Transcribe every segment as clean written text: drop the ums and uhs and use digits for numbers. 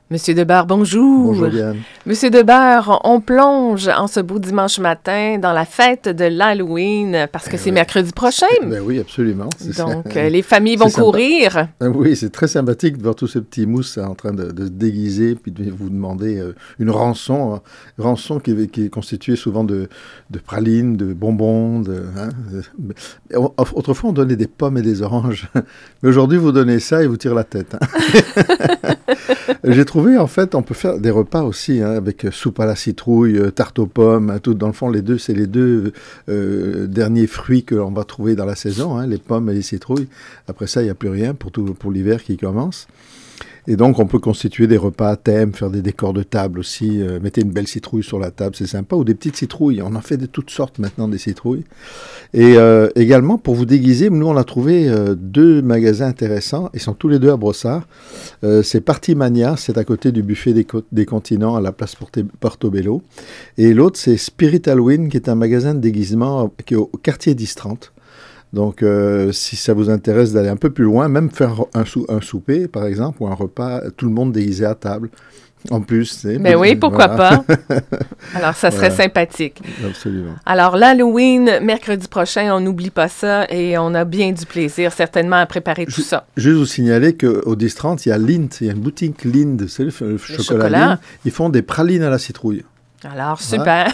Monsieur Debar, bonjour. Bonjour Diane. Monsieur Debar, on plonge en ce beau dimanche matin dans la fête de l'Halloween parce que c'est mercredi prochain. Ben oui, absolument. Donc, les familles vont courir. Oui, c'est très sympathique de voir tous ces petits mousses en train de se déguiser puis de vous demander une rançon. Rançon qui est constituée souvent de pralines, de bonbons. Autrefois, on donnait des pommes et des oranges. Mais aujourd'hui, vous donnez ça et vous tirez la tête. J'ai trouvé, en fait, on peut faire des repas aussi, avec soupe à la citrouille, tarte aux pommes, tout. Dans le fond, c'est les deux derniers fruits que l'on va trouver dans la saison, les pommes et les citrouilles. Après ça, il n'y a plus rien pour l'hiver qui commence. Et donc, on peut constituer des repas à thème, faire des décors de table aussi. Mettez une belle citrouille sur la table, c'est sympa. Ou des petites citrouilles. On en fait de toutes sortes maintenant, des citrouilles. Et également, pour vous déguiser, nous, on a trouvé deux magasins intéressants. Ils sont tous les deux à Brossard. C'est Party Mania, c'est à côté du buffet des continents à la place Portobello. Et l'autre, c'est Spirit Halloween, qui est un magasin de déguisement qui est au quartier 10-30. Donc, si ça vous intéresse d'aller un peu plus loin, même faire un souper, par exemple, ou un repas, tout le monde déguisé à table. En plus, mais oui, pourquoi pas. Alors, ça serait sympathique. Absolument. Alors, l'Halloween, mercredi prochain, on n'oublie pas ça et on a bien du plaisir, certainement, à préparer tout ça. Juste vous signaler qu'au 10-30, il y a Lindt, il y a une boutique Lindt, c'est le chocolat Lindt. Ils font des pralines à la citrouille. Alors, super.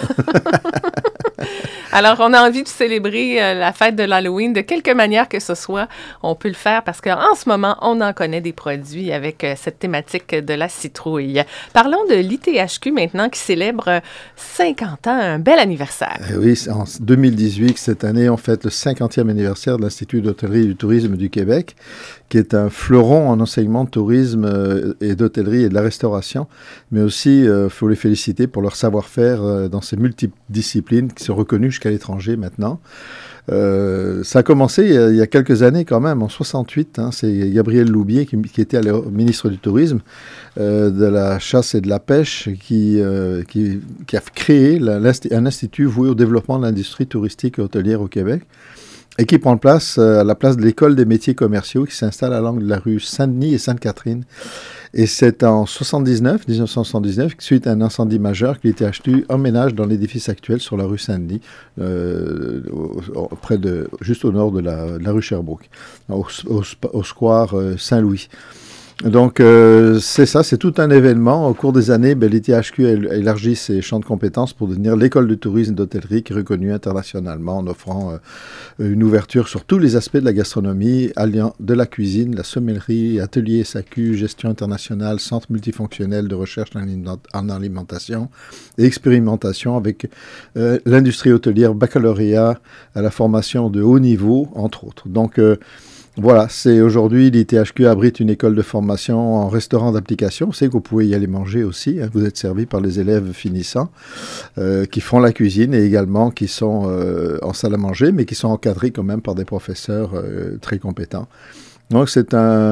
Alors, on a envie de célébrer la fête de l'Halloween de quelque manière que ce soit. On peut le faire parce qu'en ce moment, on en connaît des produits avec cette thématique de la citrouille. Parlons de l'ITHQ maintenant qui célèbre 50 ans, un bel anniversaire. Oui, en 2018, cette année, on fête le 50e anniversaire de l'Institut d'hôtellerie et du tourisme du Québec, qui est un fleuron en enseignement de tourisme et d'hôtellerie et de la restauration, mais aussi, il faut les féliciter pour leur savoir-faire dans ces multiples disciplines qui sont reconnues jusqu'à l'étranger maintenant. Ça a commencé il y a quelques années quand même, en 68. C'est Gabriel Loubier qui était alors ministre du Tourisme, de la chasse et de la pêche, qui a créé un institut voué au développement de l'industrie touristique et hôtelière au Québec. Et qui prend place à la place de l'École des métiers commerciaux qui s'installe à l'angle de la rue Saint-Denis et Sainte-Catherine. Et c'est en 1979, suite à un incendie majeur, que l'ITHQ emménage dans l'édifice actuel sur la rue Saint-Denis, juste au nord de la rue Sherbrooke, au square Saint-Louis. Donc, c'est ça, c'est tout un événement. Au cours des années, l'ITHQ a élargi ses champs de compétences pour devenir l'école de tourisme d'hôtellerie qui est reconnue internationalement en offrant une ouverture sur tous les aspects de la gastronomie, alliant de la cuisine, la sommellerie, atelier SAQ, gestion internationale, centre multifonctionnel de recherche en alimentation et expérimentation avec l'industrie hôtelière, baccalauréat à la formation de haut niveau, entre autres. Donc, voilà, c'est aujourd'hui, l'ITHQ abrite une école de formation en restaurant d'application. C'est que vous pouvez y aller manger aussi. Vous êtes servi par les élèves finissants qui font la cuisine et également qui sont en salle à manger, mais qui sont encadrés quand même par des professeurs très compétents. Donc, cet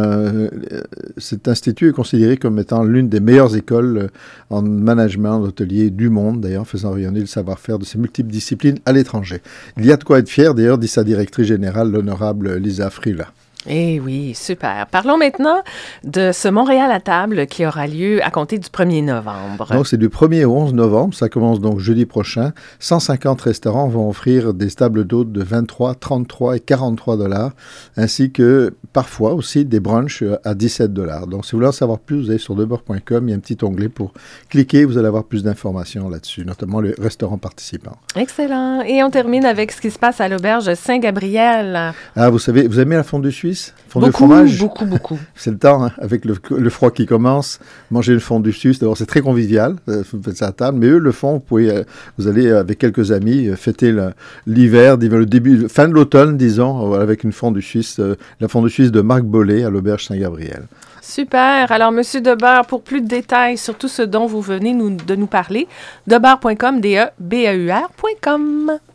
institut est considéré comme étant l'une des meilleures écoles en management hôtelier du monde, d'ailleurs, faisant rayonner le savoir-faire de ces multiples disciplines à l'étranger. Il y a de quoi être fier, d'ailleurs, dit sa directrice générale, l'honorable Lisa Frila. Eh oui, super. Parlons maintenant de ce Montréal à table qui aura lieu à compter du 1er novembre. Donc, c'est du 1er au 11 novembre. Ça commence donc jeudi prochain. 150 restaurants vont offrir des tables d'hôtes de 23, 33 et 43 $, ainsi que parfois aussi des brunchs à 17 $. Donc, si vous voulez en savoir plus, vous allez sur debeurre.com. Il y a un petit onglet pour cliquer. Vous allez avoir plus d'informations là-dessus, notamment les restaurants participants. Excellent. Et on termine avec ce qui se passe à l'auberge Saint-Gabriel. Ah, vous savez, vous aimez la fondue suisse? Fondue beaucoup, fromage? Beaucoup. C'est le temps, avec le froid qui commence. Manger une fondue suisse, d'abord, c'est très convivial. Vous faites ça à table. Mais eux le font. Vous allez avec quelques amis fêter l'hiver, fin de l'automne, disons, avec une fondue suisse, la fondue suisse de Marc Bollet à l'auberge Saint-Gabriel. Super. Alors, Monsieur Debar, pour plus de détails sur tout ce dont vous venez de nous parler, debar.com, DEBEUR.com.